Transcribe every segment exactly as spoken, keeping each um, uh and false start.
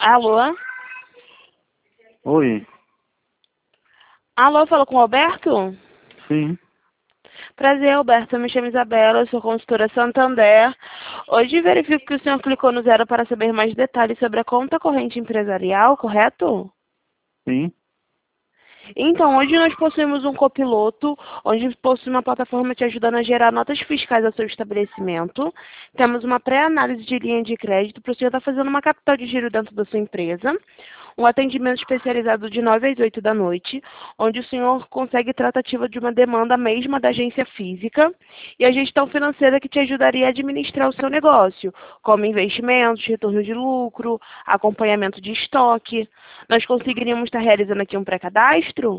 Alô? Oi. Alô, falo com o Alberto? Sim. Prazer, Alberto. Eu me chamo Isabela, eu sou consultora Santander. Hoje verifico que o senhor clicou no zero para saber mais detalhes sobre a conta corrente empresarial, correto? Sim. Então, hoje nós possuímos um copiloto, onde possui uma plataforma te ajudando a gerar notas fiscais ao seu estabelecimento. Temos uma pré-análise de linha de crédito para o senhor estar fazendo uma capital de giro dentro da sua empresa. Um atendimento especializado de nove às oito da noite, onde o senhor consegue tratativa de uma demanda mesma da agência física. E a gestão financeira que te ajudaria a administrar o seu negócio, como investimentos, retorno de lucro, acompanhamento de estoque. Nós conseguiríamos estar realizando aqui um pré-cadastro?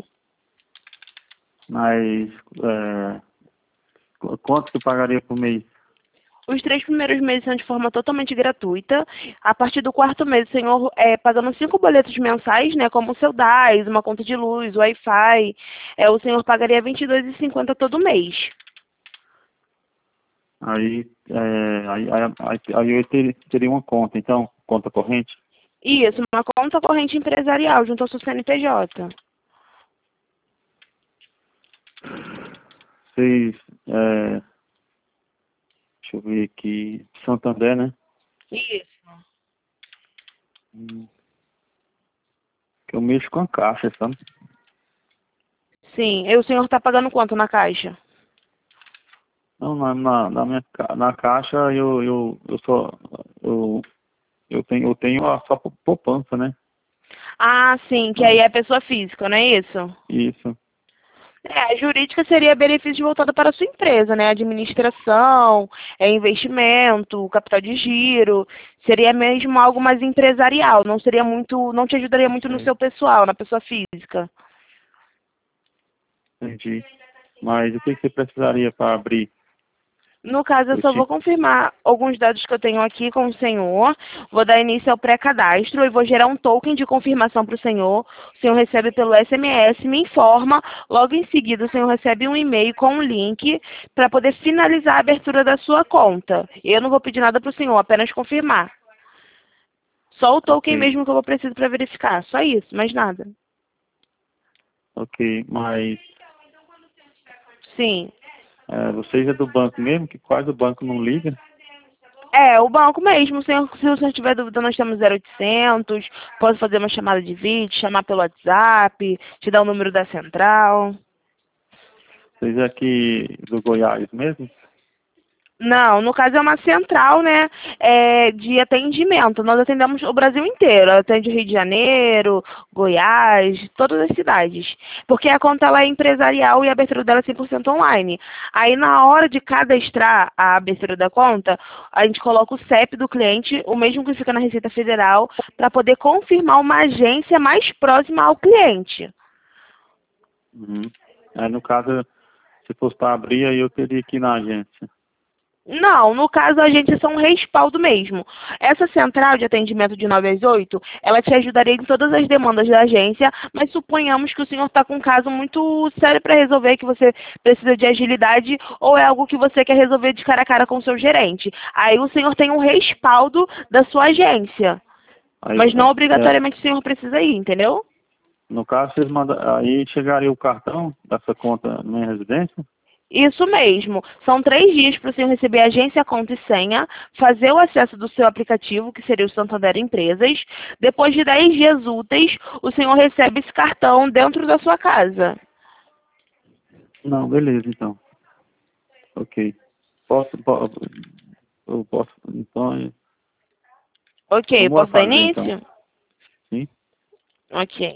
Mas é, qu- quanto que eu pagaria por mês? Os três primeiros meses são de forma totalmente gratuita. A partir do quarto mês, o senhor, é, pagando cinco boletos mensais, né, como o seu D A S, uma conta de luz, Wi-Fi, é, o senhor pagaria vinte e dois reais e cinquenta centavos todo mês. Aí, é, aí, aí, aí, aí eu ter- teria uma conta, então, conta corrente? Isso, uma conta corrente empresarial junto ao seu C N P J. Vocês, é, deixa eu ver aqui, Santander, né? Isso. Hum, Que eu mexo com a caixa, sabe? Sim, e o senhor está pagando quanto na caixa? Não, na, na, na minha ca- na caixa eu, eu, eu só, eu, eu tenho, eu tenho a só pou- poupança, né? Ah, sim, que aí Mas, é pessoa física, não é isso? isso. É, a jurídica seria benefício voltado para a sua empresa, né? Administração, é, investimento, capital de giro. Seria mesmo algo mais empresarial, não seria muito, não te ajudaria muito no É, seu pessoal, na pessoa física. entendi. Mas o que que você precisaria para abrir? No caso, eu Eu só vou tinha, confirmar alguns dados que eu tenho aqui com o senhor. Vou dar início ao pré-cadastro e vou gerar um token de confirmação para o senhor. O senhor recebe pelo S M S, me informa. Logo em seguida, o senhor recebe um e-mail com um link para poder finalizar a abertura da sua conta. Eu não vou pedir nada para o senhor, apenas confirmar. Só o token ok. mesmo que eu vou precisar para verificar. Só isso, mais nada. Ok, mas Sim. é, vocês é do banco mesmo, que quase o banco não liga? É, o banco mesmo. Se, eu- se o senhor tiver dúvida, nós temos zero oitocentos. Posso fazer uma chamada de vídeo, chamar pelo WhatsApp, te dar o número da central. Vocês é aqui do Goiás mesmo? Não, no caso é uma central, né, é, de atendimento. Nós atendemos o Brasil inteiro. Atende o Rio de Janeiro, Goiás, todas as cidades. Porque a conta ela é empresarial e a abertura dela é cem por cento online. Aí na hora de cadastrar a abertura da conta, a gente coloca o C E P do cliente, o mesmo que fica na Receita Federal, para poder confirmar uma agência mais próxima ao cliente. Uhum. Aí, no caso, se fosse para abrir, aí eu teria que ir na agência. Não, no caso a gente é só um respaldo mesmo. Essa central de atendimento de nove às oito, ela te ajudaria em todas as demandas da agência, mas suponhamos que o senhor está com um caso muito sério para resolver, que você precisa de agilidade, ou é algo que você quer resolver de cara a cara com o seu gerente. Aí o senhor tem um respaldo da sua agência, Aí, mas não é, é, obrigatoriamente o senhor precisa ir, entendeu? no caso, vocês mandam, aí chegaria o cartão dessa conta na minha residência? Isso mesmo. São três dias para o senhor receber agência, conta e senha, fazer o acesso do seu aplicativo, que seria o Santander Empresas. Depois de dez dias úteis, o senhor recebe esse cartão dentro da sua casa. Não, beleza, então. Ok. Posso, posso, eu posso, então, Ok, vamos posso dar fazer, então. início? Sim? Ok.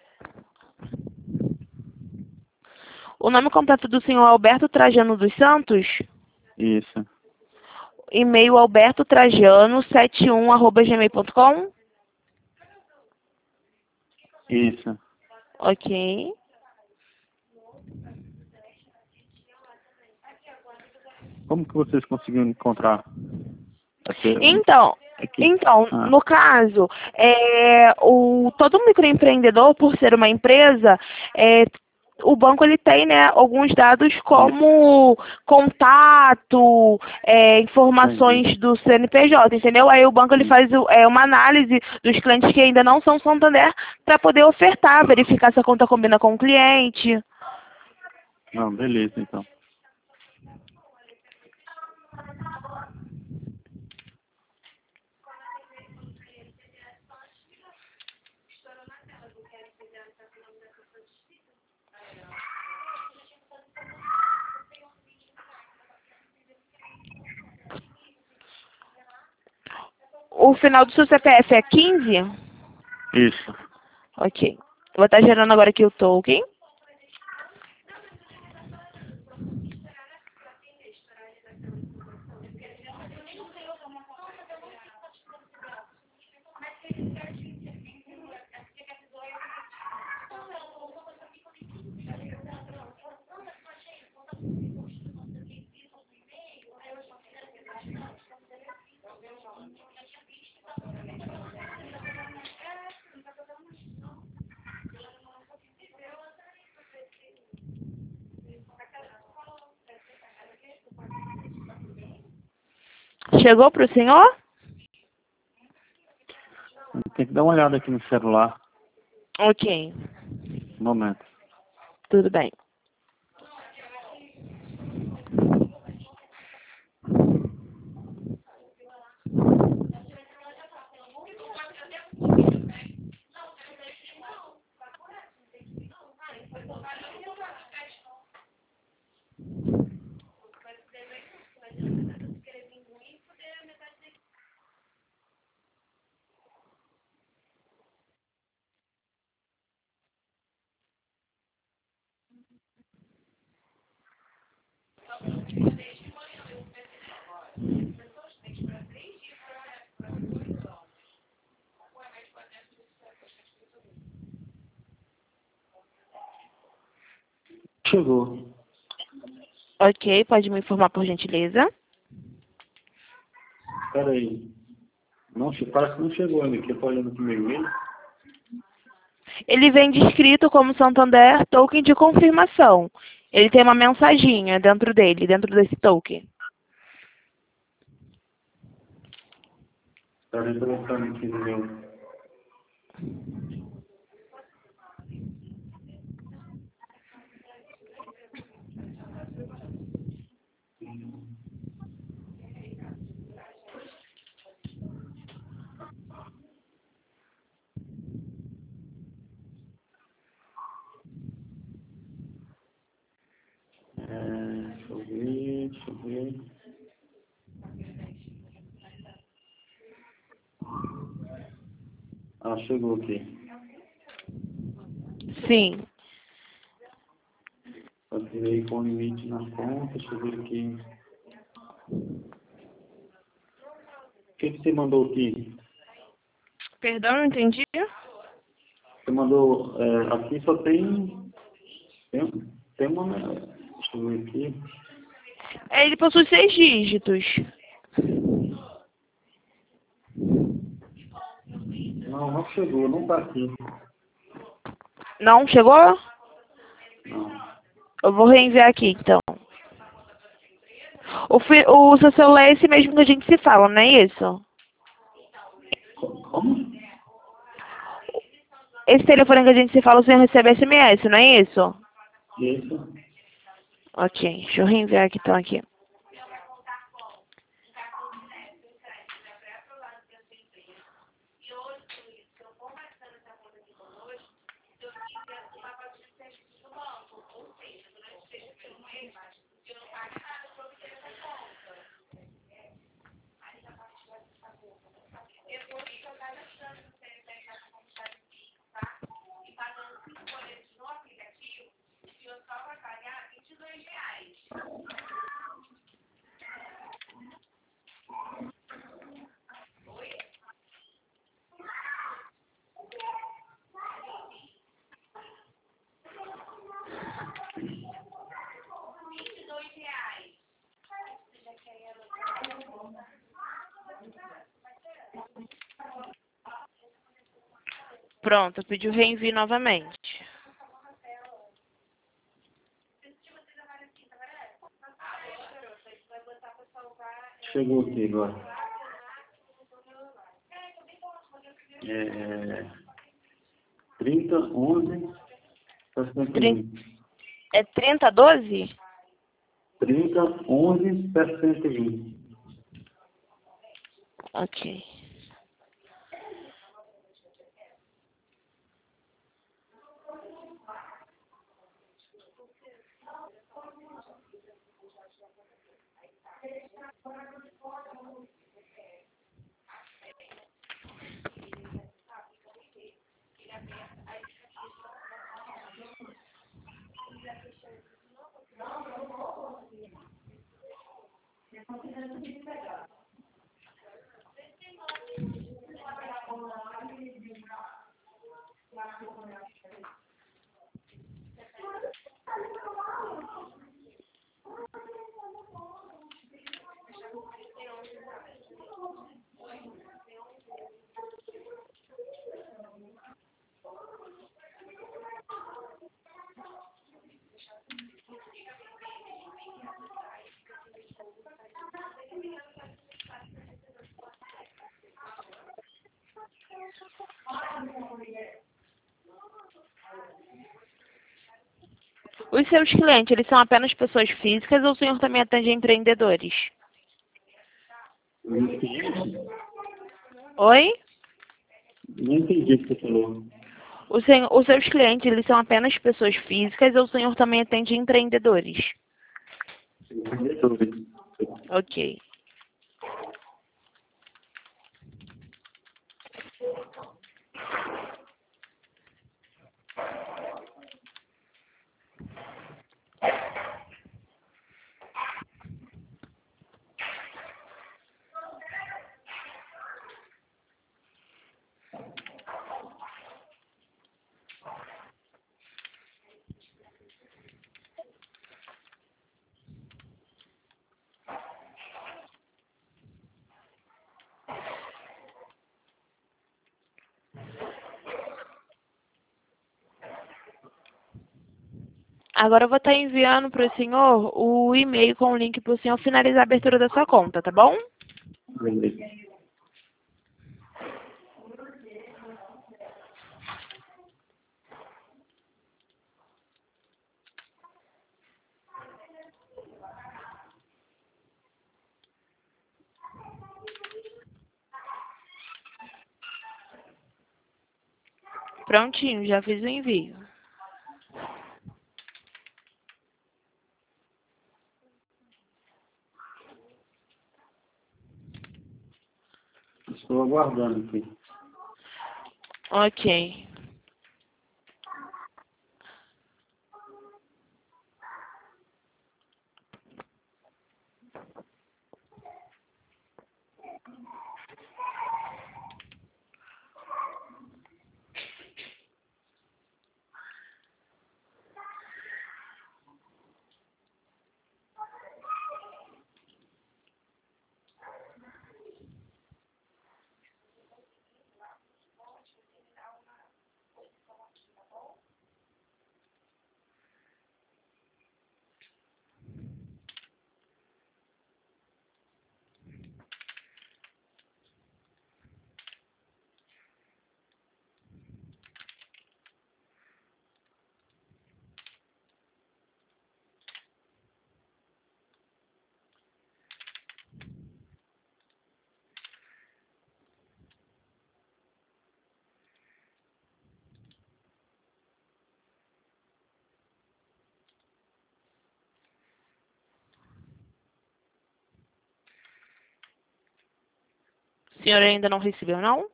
O nome completo do senhor é Alberto Trajano dos Santos? Isso, E-mail albertotrajano setenta e um arroba gmail ponto com? isso. Ok. Como que vocês conseguiram encontrar essa, Então, aqui? então, Ah, no caso, é, o, todo microempreendedor, por ser uma empresa, é, o banco ele tem, né, alguns dados como contato, é, informações Entendi. do C N P J, entendeu? Aí o banco ele faz o- é, uma análise dos clientes que ainda não são Santander para poder ofertar, verificar se a conta combina com o cliente. Não, beleza, então. O final do seu C P F é quinze? Isso. Ok. Vou estar gerando agora aqui o token. Chegou para o senhor? Tem que dar uma olhada aqui no celular. Ok. Um momento. Tudo bem. Chegou. Ok, pode me informar por gentileza? Espera aí. Não, che- parece que não chegou ainda, que eu tô olhando aqui meu e-mail. Ele vem descrito como Santander Token de confirmação. Ele tem uma mensaginha dentro dele, dentro desse token. Espera aí, tô botando aqui no meu. É, deixa eu ver, deixa eu ver. Ah, chegou aqui. Sim. Fazer com limite na conta, deixa eu ver aqui. O que, que você mandou aqui? Perdão, não entendi? Você mandou, é, aqui só tem, tem, tem uma, deixa eu ver aqui. Ele possui seis dígitos. Não, não chegou, não tá aqui. Não chegou? Não. Eu vou reenviar aqui, então. O, fi- o seu celular é esse mesmo que a gente se fala, não é isso? Co- Como? Esse telefone que a gente se fala, o senhor recebe S M S, não é isso? Isso. Ok, deixa eu reenviar aqui, então, aqui. Pronto, eu pedi o reenvio novamente. chegou aqui agora. É, trinta, onze, sessenta e um. É trinta, doze? trinta, onze, sessenta e um. Ok. Os seus clientes, eles são apenas pessoas físicas ou o senhor também atende empreendedores? Não entendi. Oi? Não entendi o que você falou. O senhor, os seus clientes, eles são apenas pessoas físicas ou o senhor também atende empreendedores? Empreendedores. Ok. Agora eu vou estar enviando para o senhor o e-mail com o link para o senhor finalizar a abertura da sua conta, tá bom? Beleza. Prontinho, já fiz o envio. Estou aguardando aqui. Ok. O senhor ainda não recebeu, não?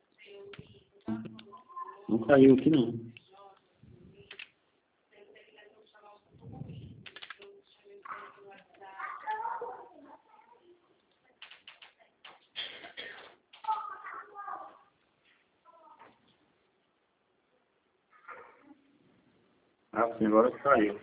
Não caiu aqui, não. Ah, sim, agora caiu.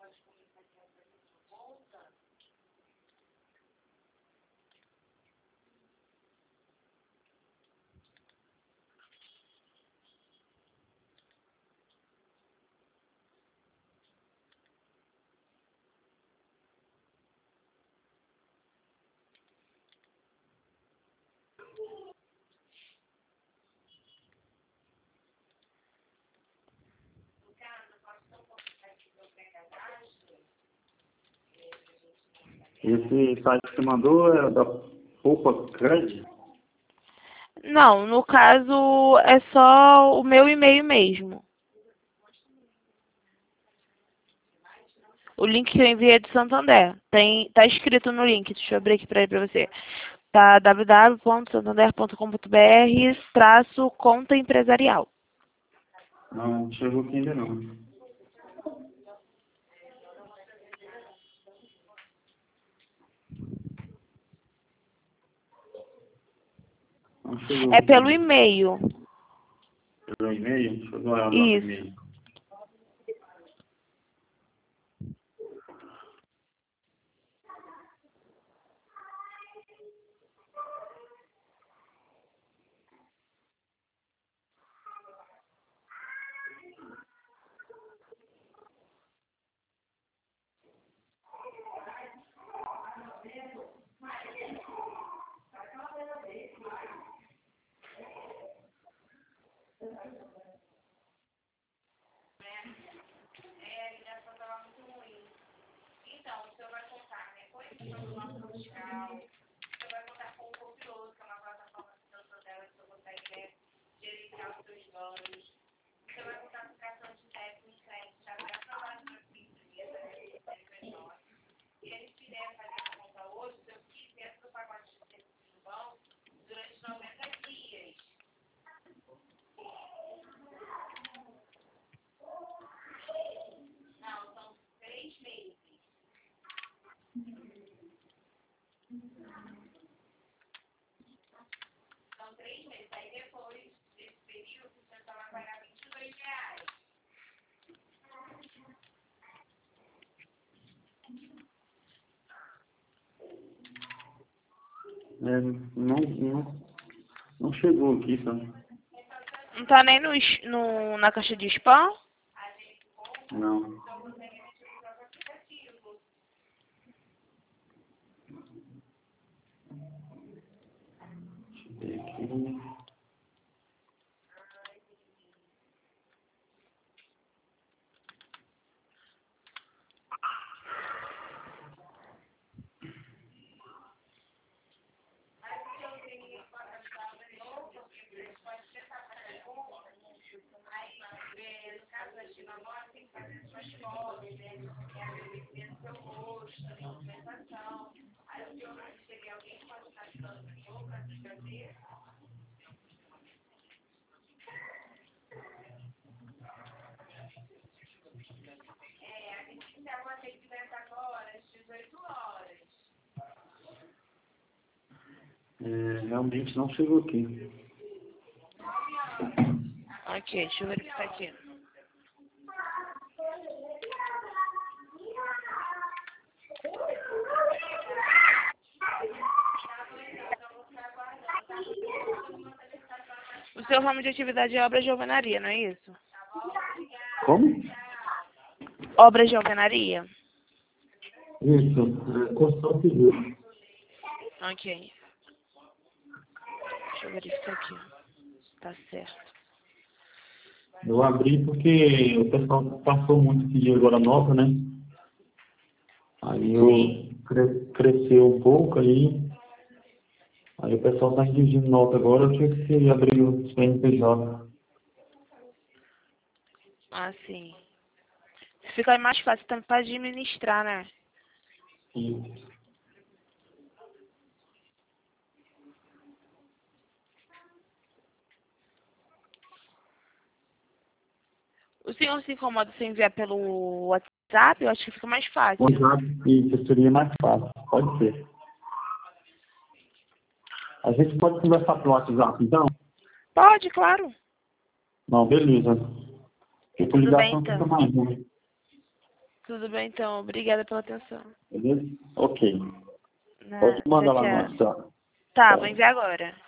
Esse site que você mandou é da Poupa Cred? Não, no caso é só o meu e-mail mesmo. O link que eu enviei é de Santander. Tem, tá escrito no link, deixa eu abrir aqui para você. Tá w w w ponto santander ponto com ponto b r traço conta empresarial. Não, chegou aqui ainda não. Não chegou É aqui. pelo e-mail. Pelo e-mail? Deixa eu dar uma olhada no Isso. e-mail. É, não, não, não chegou aqui, sabe? Não tá nem no, es- no, na caixa de spam? Não. Deixa eu ver aqui. É, realmente não chegou aqui. Ok, deixa eu verificar aqui. O seu ramo de atividade é obra de alvenaria, não é isso? Como? Obra de alvenaria? Isso, é, construção civil. Ok. Deixa eu verificar aqui. Tá certo. Eu abri porque o pessoal passou muito esse dia agora nota, né? Aí eu Sim. cre cresceu um pouco aí. Aí o pessoal está exigindo nota agora, eu tive que abrir o C N P J. Ah, sim. Fica mais fácil também para administrar, né? E O senhor se incomoda se eu enviar pelo WhatsApp? Eu acho que fica mais fácil. contrato, isso seria mais fácil, pode ser. A gente pode conversar pelo WhatsApp, então? Pode, claro. Não, beleza. Porque por Tudo bem, ligação fica então. mais ruim. Tudo bem, então. Obrigada pela atenção. Beleza? Ok. Na- Pode mandar tchau, lá no tchau. WhatsApp. Tá, Tá. vou enviar agora.